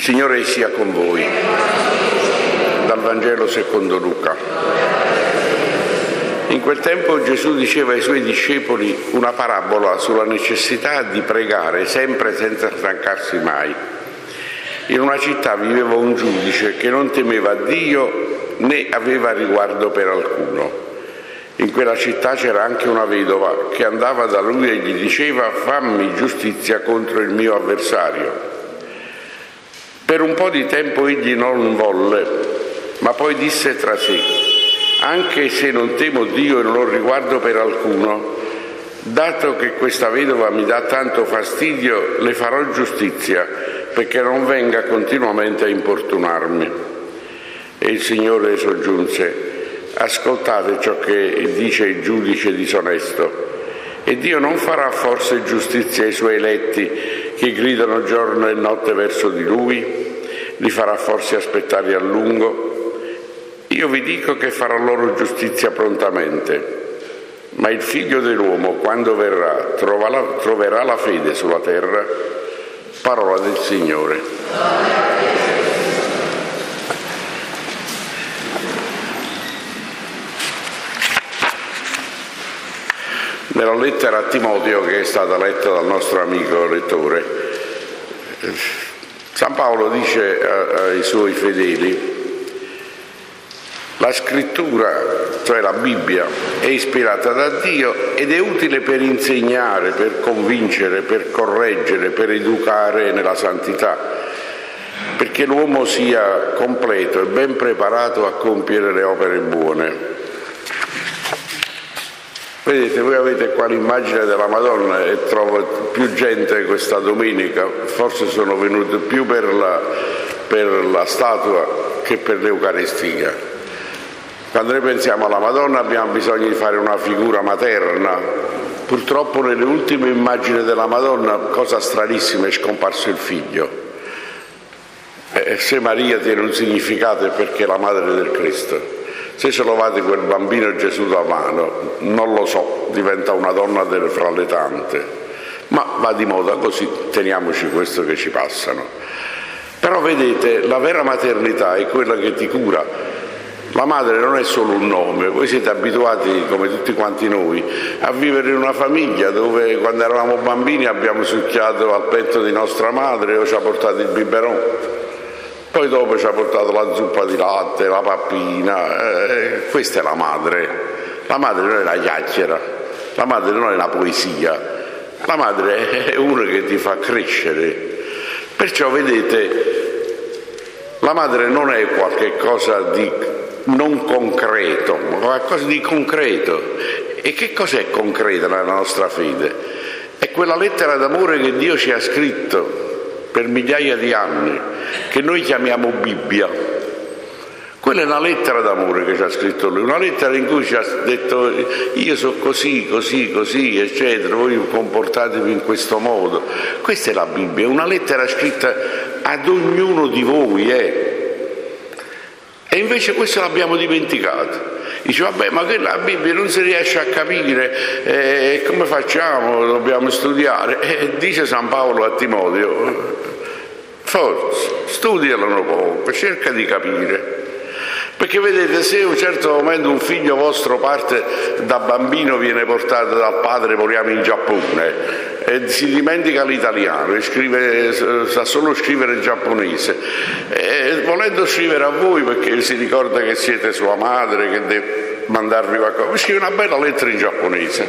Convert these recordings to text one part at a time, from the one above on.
Signore sia con voi. Dal Vangelo secondo Luca. In quel tempo Gesù diceva ai suoi discepoli una parabola sulla necessità di pregare sempre senza stancarsi mai. In una città viveva un giudice che non temeva Dio né aveva riguardo per alcuno. In quella città c'era anche una vedova che andava da lui e gli diceva: fammi giustizia contro il mio avversario. Per un po' di tempo egli non volle, ma poi disse tra sé: anche se non temo Dio e non ho riguardo per alcuno, dato che questa vedova mi dà tanto fastidio, le farò giustizia, perché non venga continuamente a importunarmi. E il Signore soggiunse: ascoltate ciò che dice il giudice disonesto. E Dio non farà forse giustizia ai suoi eletti che gridano giorno e notte verso di Lui? Li farà forse aspettare a lungo? Io vi dico che farà loro giustizia prontamente. Ma il Figlio dell'uomo, quando verrà, troverà la fede sulla terra? Parola del Signore. Nella lettera a Timoteo, che è stata letta dal nostro amico lettore, San Paolo dice ai suoi fedeli: la scrittura, cioè la Bibbia, è ispirata da Dio ed è utile per insegnare, per convincere, per correggere, per educare nella santità, perché l'uomo sia completo e ben preparato a compiere le opere buone. Vedete, voi avete qua l'immagine della Madonna e trovo più gente questa domenica, forse sono venuti più per la statua che per l'Eucaristia. Quando noi pensiamo alla Madonna abbiamo bisogno di fare una figura materna. Purtroppo nelle ultime immagini della Madonna, cosa stranissima, è scomparso il figlio. Se Maria tiene un significato è perché è la madre del Cristo. Se ce lo fate quel bambino Gesù da mano, non lo so, diventa una donna fra le tante, ma va di moda così, teniamoci questo che ci passano. Però vedete, la vera maternità è quella che ti cura. La madre non è solo un nome. Voi siete abituati, come tutti quanti noi, a vivere in una famiglia dove quando eravamo bambini abbiamo succhiato al petto di nostra madre o ci ha portato il biberon. Poi dopo ci ha portato la zuppa di latte, la pappina, questa è la madre. La madre non è la chiacchiera, la madre non è la poesia, la madre è una che ti fa crescere. Perciò vedete, la madre non è qualche cosa di non concreto, ma qualcosa di concreto. E che cos'è concreto nella nostra fede? È quella lettera d'amore che Dio ci ha scritto per migliaia di anni, che noi chiamiamo Bibbia. Quella è una lettera d'amore che ci ha scritto Lui, una lettera in cui ci ha detto: io sono così, così, così, eccetera, voi comportatevi in questo modo. Questa è la Bibbia, una lettera scritta ad ognuno di voi. E invece questo l'abbiamo dimenticato. Dice: vabbè, ma che la Bibbia non si riesce a capire, come facciamo? Dobbiamo studiare. Dice San Paolo a Timoteo: forza, studialo un po', cerca di capire. Perché vedete, se a un certo momento un figlio vostro parte da bambino, viene portato dal padre, moriamo in Giappone, e si dimentica l'italiano e sa solo scrivere il giapponese, e volendo scrivere a voi perché si ricorda che siete sua madre, che deve mandarvi qualcosa, vi scrive una bella lettera in giapponese.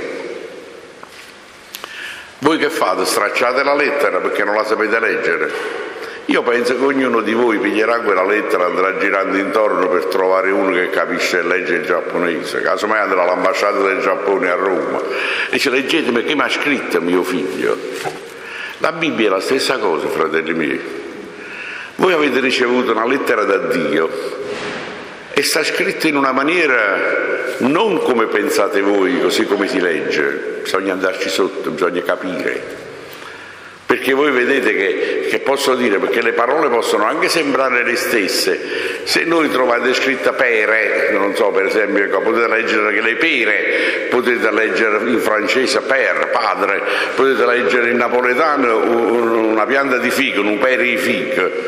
Voi che fate? Stracciate la lettera perché non la sapete leggere? Io penso che ognuno di voi piglierà quella lettera, andrà girando intorno per trovare uno che capisce e legge il giapponese, casomai andrà all'ambasciata del Giappone a Roma e dice: leggetemi che mi ha scritto mio figlio. La Bibbia è la stessa cosa, fratelli miei. Voi avete ricevuto una lettera da Dio e sta scritta in una maniera non come pensate voi, così come si legge. Bisogna andarci sotto, bisogna capire. Perché voi vedete che posso dire, perché le parole possono anche sembrare le stesse. Se noi trovate scritta pere, non so, per esempio, potete leggere che le pere, potete leggere in francese per, padre, potete leggere in napoletano una pianta di fico, un peri fico.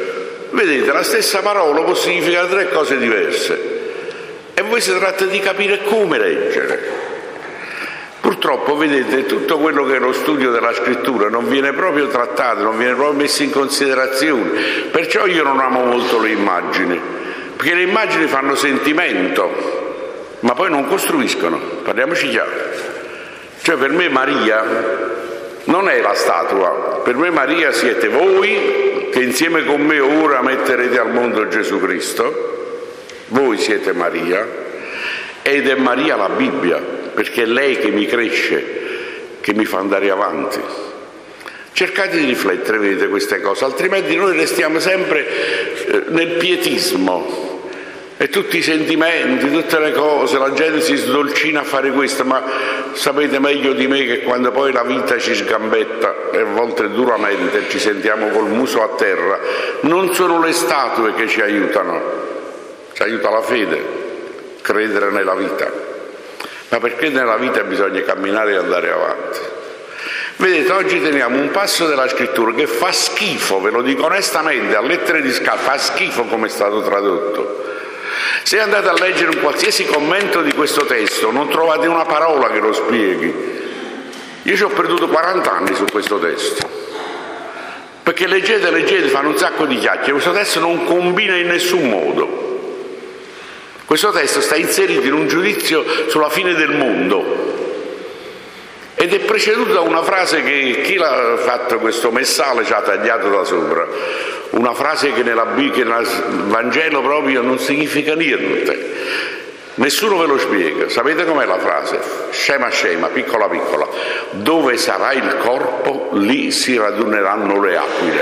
Vedete, la stessa parola può significare 3 cose diverse e poi si tratta di capire come leggere. Purtroppo, vedete, tutto quello che è lo studio della scrittura non viene proprio trattato, non viene proprio messo in considerazione. Perciò io non amo molto le immagini, perché le immagini fanno sentimento, ma poi non costruiscono, parliamoci chiaro. Cioè, per me Maria non è la statua, per me Maria siete voi che insieme con me ora metterete al mondo Gesù Cristo, voi siete Maria, ed è Maria la Bibbia, perché è lei che mi cresce, che mi fa andare avanti. Cercate di riflettere, vedete, queste cose, altrimenti noi restiamo sempre nel pietismo e tutti i sentimenti, tutte le cose, la gente si sdolcina a fare questo, ma sapete meglio di me che quando poi la vita ci sgambetta, e a volte duramente, ci sentiamo col muso a terra, non sono le statue che ci aiutano, ci aiuta la fede, credere nella vita. Ma perché nella vita bisogna camminare e andare avanti. Vedete, oggi teniamo un passo della scrittura che fa schifo, ve lo dico onestamente, a lettere di scala, fa schifo come è stato tradotto. Se andate a leggere un qualsiasi commento di questo testo, non trovate una parola che lo spieghi. Io ci ho perduto 40 anni su questo testo, perché leggete, fanno un sacco di chiacchiere, questo testo non combina in nessun modo. Questo testo sta inserito in un giudizio sulla fine del mondo ed è preceduto da una frase che chi l'ha fatto questo messale ci ha tagliato da sopra, una frase che nel Vangelo proprio non significa niente, nessuno ve lo spiega. Sapete com'è la frase? Scema scema, piccola piccola: dove sarà il corpo, lì si raduneranno le aquile.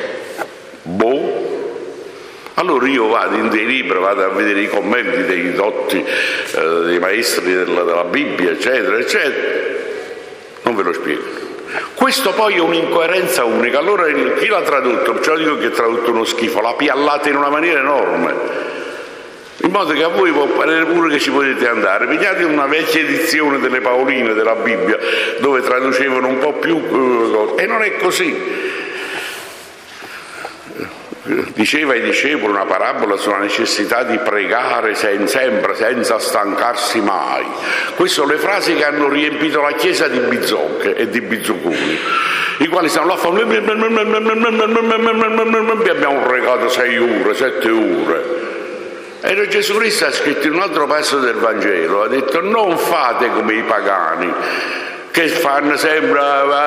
Boh. Allora io vado in dei libri, vado a vedere i commenti dei dotti, dei maestri della Bibbia, eccetera, eccetera. Non ve lo spiego. Questo poi è un'incoerenza unica. Allora chi l'ha tradotto? Perciò dico che ha tradotto uno schifo, l'ha piallata in una maniera enorme, in modo che a voi può parere pure che ci potete andare. Pigliate una vecchia edizione delle Paoline della Bibbia, dove traducevano un po' più e non è così. Diceva ai discepoli una parabola sulla necessità di pregare sempre, senza stancarsi mai. Queste sono le frasi che hanno riempito la chiesa di Bizzocche e di Bizzucuni, i quali stanno là a fare abbiamo pregato 6 ore, 7 ore. E Gesù Cristo ha scritto in un altro passo del Vangelo, ha detto: non fate come i pagani che fanno sempre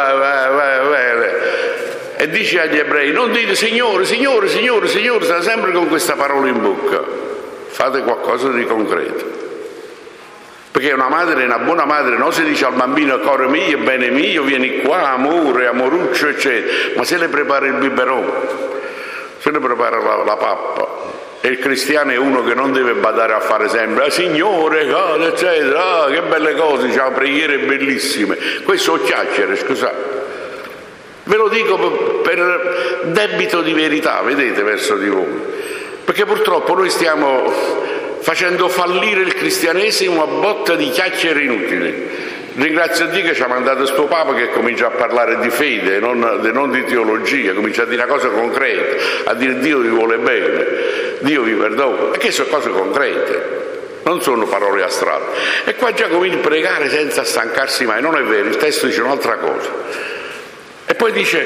e dice agli ebrei: non dite Signore, Signore, Signore, Signore, sta sempre con questa parola in bocca, fate qualcosa di concreto. Perché una buona madre non si dice al bambino: cuore mio, bene mio, vieni qua, amore, amoruccio, eccetera, ma se le prepara il biberon, se le prepara la pappa. E il cristiano è uno che non deve badare a fare sempre Signore, eccetera, che belle cose, diciamo, preghiere bellissime. Questo sono chiacchiere, scusate. Ve lo dico per debito di verità, vedete, verso di voi, perché purtroppo noi stiamo facendo fallire il cristianesimo a botta di chiacchiere inutili. Ringrazio Dio che ci ha mandato sto Papa che comincia a parlare di fede, non di teologia, comincia a dire una cosa concreta, a dire Dio vi vuole bene, Dio vi perdona, e che sono cose concrete, non sono parole astratte. E qua già comincia a pregare senza stancarsi mai. Non è vero, il testo dice un'altra cosa. E poi dice,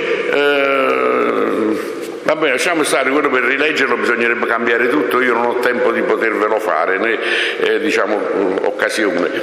va bene, lasciamo stare, quello per rileggerlo bisognerebbe cambiare tutto, io non ho tempo di potervelo fare, né occasione.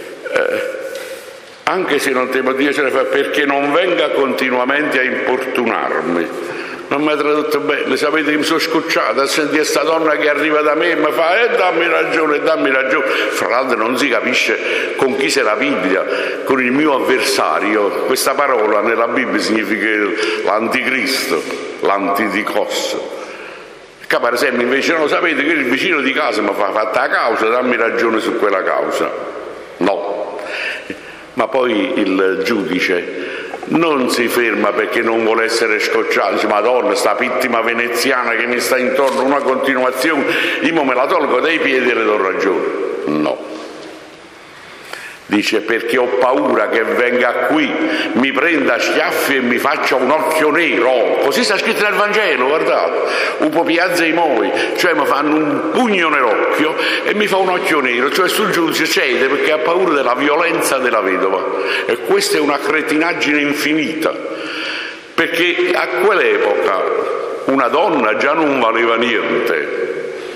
Anche se non temo Dio ce ne fa, perché non venga continuamente a importunarmi. Non mi ha tradotto bene, sapete che mi sono scocciato a sentire questa donna che arriva da me e mi fa dammi ragione, dammi ragione. Fra l'altro non si capisce con chi se la piglia, con il mio avversario. Questa parola nella Bibbia significa l'anticristo, l'antidicosso. Che per esempio invece no, sapete che il vicino di casa mi fa fatta la causa, dammi ragione su quella causa. No, ma poi il giudice non si ferma perché non vuole essere scocciato, dice Madonna, sta vittima veneziana che mi sta intorno, una continuazione, io me la tolgo dai piedi e le do ragione. No. Dice: perché ho paura che venga qui, mi prenda a schiaffi e mi faccia un occhio nero. Così sta scritto nel Vangelo, guardate. Upo piazza i moi, cioè mi fanno un pugno nell'occhio e mi fa un occhio nero, cioè sul giudice cede perché ha paura della violenza della vedova. E questa è una cretinaggine infinita, perché a quell'epoca una donna già non valeva niente,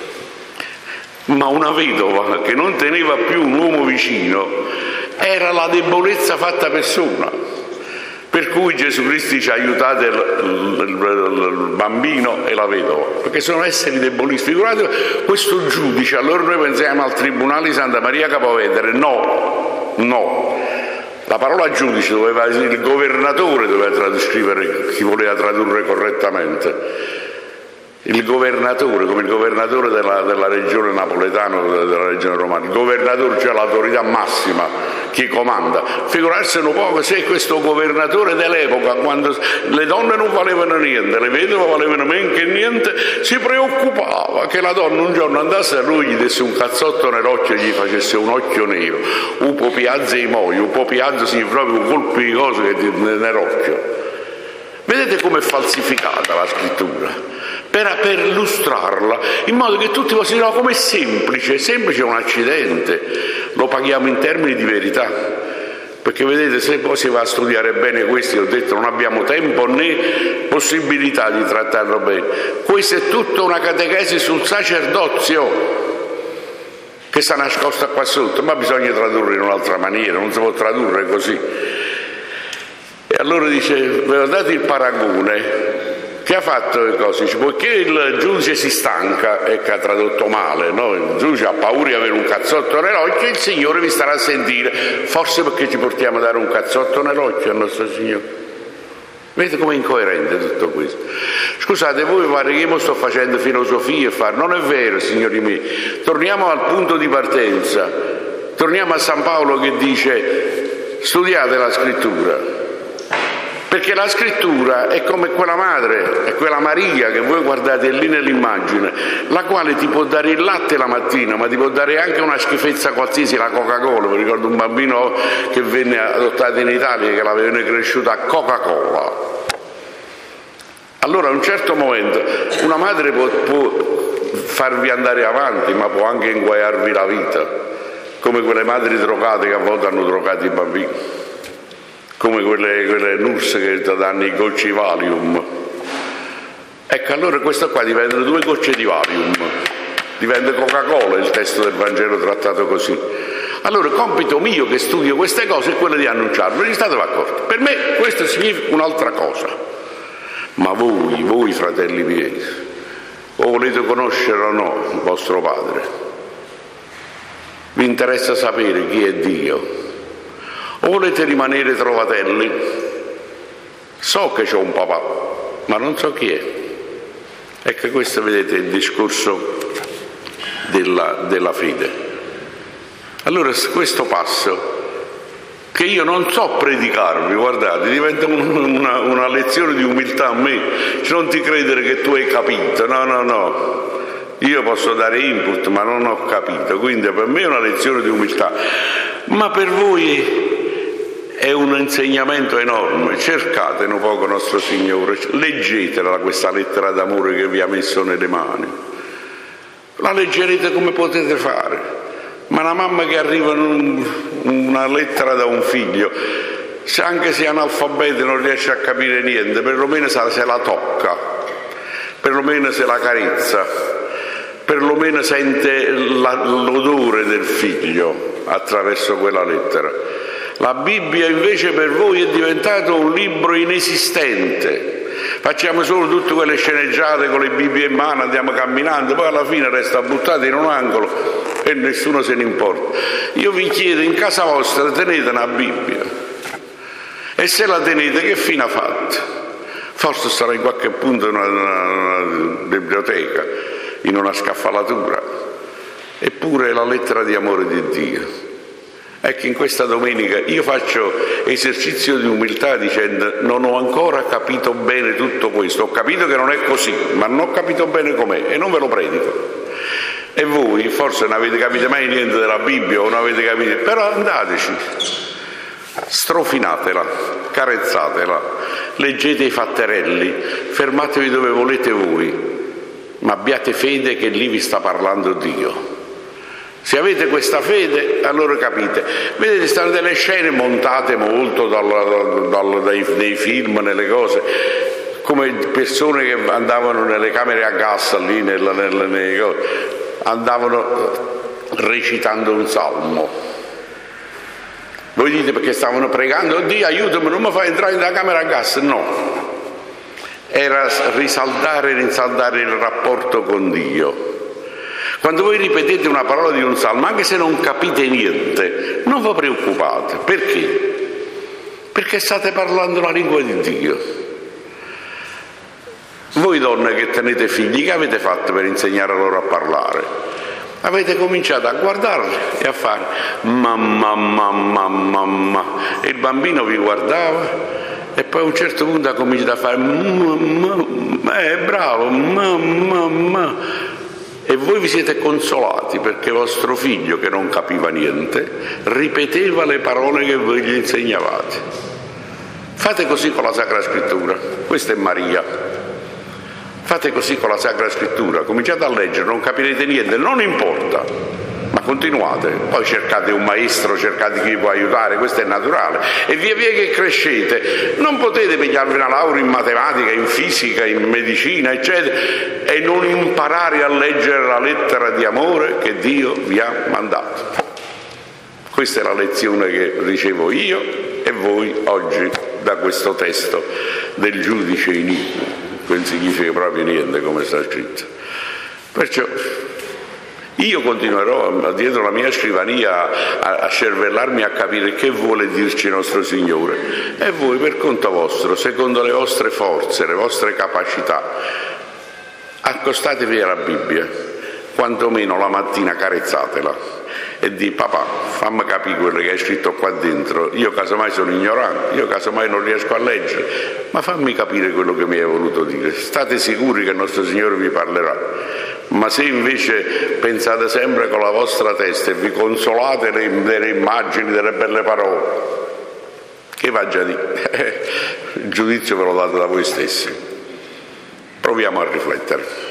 ma una vedova che non teneva più un uomo vicino era la debolezza fatta persona. Per cui Gesù Cristo ci ha aiutato il bambino e la vedova, perché sono esseri debolissimi. Figurate questo giudice. Allora noi pensiamo al Tribunale di Santa Maria Capovetere. No, la parola giudice doveva essere il governatore, doveva trascrivere, chi voleva tradurre correttamente. Il governatore, come il governatore della regione napoletana o della regione romana, il governatore, cioè l'autorità massima, chi comanda. Figurarsi un po' se questo governatore dell'epoca, quando le donne non valevano niente, le vedove valevano meno che niente, si preoccupava che la donna un giorno andasse a lui, gli desse un cazzotto nell'occhio e gli facesse un occhio nero. Upo piazza i moi, upo piazza si proprio un colpo di cose nell'occhio. Vedete com'è falsificata la scrittura? Per illustrarla in modo che tutti possano dire: no, com'è semplice è un accidente, lo paghiamo in termini di verità. Perché vedete, se poi si va a studiare bene questi, ho detto, non abbiamo tempo né possibilità di trattarlo bene. Questa è tutta una catechesi sul sacerdozio che sta nascosta qua sotto, ma bisogna tradurre in un'altra maniera, non si può tradurre così. E allora dice: ve l'ho dato il paragone. Che ha fatto le cose? Dice: poiché il giudice si stanca, e che ha tradotto male, no? Il giudice ha paura di avere un cazzotto nell'occhio, il Signore vi starà a sentire. Forse perché ci portiamo a dare un cazzotto nell'occhio al nostro Signore. Vedete com'è incoerente tutto questo? Scusate, voi pare che io mi sto facendo filosofia e fare. Non è vero, signori miei. Torniamo al punto di partenza. Torniamo a San Paolo che dice: studiate la scrittura. Perché la scrittura è come quella madre, è quella Maria che voi guardate lì nell'immagine, la quale ti può dare il latte la mattina, ma ti può dare anche una schifezza qualsiasi, la Coca-Cola. Mi ricordo un bambino che venne adottato in Italia, che l'avevano cresciuta a Coca-Cola. Allora a un certo momento una madre può farvi andare avanti, ma può anche inguaiarvi la vita, come quelle madri drogate che a volte hanno drogato i bambini, come quelle nurse che ti danno i gocci Valium. Ecco, allora questo qua diventano 2 gocce di Valium, diventa Coca-Cola il testo del Vangelo trattato così. Allora il compito mio che studio queste cose è quello di annunciarvi, state d'accordo? Per me questo significa un'altra cosa. Ma voi fratelli miei, o volete conoscere o no il vostro Padre? Vi interessa sapere chi è Dio? O volete rimanere trovatelli? So che c'ho un papà, ma non so chi è. Ecco, questo vedete il discorso della fede. Allora questo passo, che io non so predicarvi, guardate, diventa una lezione di umiltà a me. Cioè, non ti credere che tu hai capito, no. Io posso dare input, ma non ho capito. Quindi per me è una lezione di umiltà. Ma per voi è un insegnamento enorme. Cercate un poco nostro Signore, leggetela questa lettera d'amore che vi ha messo nelle mani, la leggerete come potete fare. Ma una mamma che arriva una lettera da un figlio, anche se è analfabeta non riesce a capire niente, perlomeno se la tocca, perlomeno se la carezza, perlomeno sente l'odore del figlio attraverso quella lettera. La Bibbia invece per voi è diventato un libro inesistente. Facciamo solo tutte quelle sceneggiate con le Bibbie in mano, andiamo camminando, poi alla fine resta buttato in un angolo e nessuno se ne importa. Io vi chiedo, in casa vostra tenete una Bibbia? E se la tenete, che fine ha fatto? Forse sarà in qualche punto in una biblioteca, in una scaffalatura. Eppure è la lettera di amore di Dio. Ecco, in questa domenica io faccio esercizio di umiltà dicendo: non ho ancora capito bene tutto questo, ho capito che non è così, ma non ho capito bene com'è e non ve lo predico. E voi forse non avete capito mai niente della Bibbia o non avete capito, però andateci, strofinatela, carezzatela, leggete i fatterelli, fermatevi dove volete voi, ma abbiate fede che lì vi sta parlando Dio. Se avete questa fede, allora capite. Vedete, stanno delle scene montate molto dai film, nelle cose, come persone che andavano nelle camere a gas lì, nelle cose, andavano recitando un salmo. Voi dite perché stavano pregando, Dio aiutami, non mi fai entrare nella camera a gas. No, era rinsaldare il rapporto con Dio. Quando voi ripetete una parola di un salmo, anche se non capite niente, non vi preoccupate. Perché? Perché state parlando la lingua di Dio. Voi donne che tenete figli, che avete fatto per insegnare loro a parlare? Avete cominciato a guardarli e a fare mamma, mamma, mamma, e il bambino vi guardava e poi a un certo punto ha cominciato a fare mamma, bravo, mamma. E voi vi siete consolati perché vostro figlio, che non capiva niente, ripeteva le parole che voi gli insegnavate. Fate così con la Sacra Scrittura. Questa è Maria. Fate così con la Sacra Scrittura. Cominciate a leggere, non capirete niente, non importa, ma continuate. Poi cercate un maestro, cercate chi vi può aiutare, questo è naturale. E via via che crescete, non potete pigliarvi una laurea in matematica, in fisica, in medicina, eccetera, e non imparare a leggere la lettera di amore che Dio vi ha mandato. Questa è la lezione che ricevo io e voi oggi da questo testo del giudice iniquo. Non significa proprio niente, come sta scritto. Perciò io continuerò dietro la mia scrivania a cervellarmi, a capire che vuole dirci nostro Signore, e voi per conto vostro, secondo le vostre forze, le vostre capacità, accostatevi alla Bibbia, quantomeno la mattina carezzatela e di papà, fammi capire quello che hai scritto qua dentro, io casomai sono ignorante, io casomai non riesco a leggere, ma fammi capire quello che mi hai voluto dire. State sicuri che il nostro Signore vi parlerà. Ma se invece pensate sempre con la vostra testa e vi consolate delle immagini, delle belle parole, che va già di? Il giudizio ve lo date da voi stessi. Proviamo a riflettere.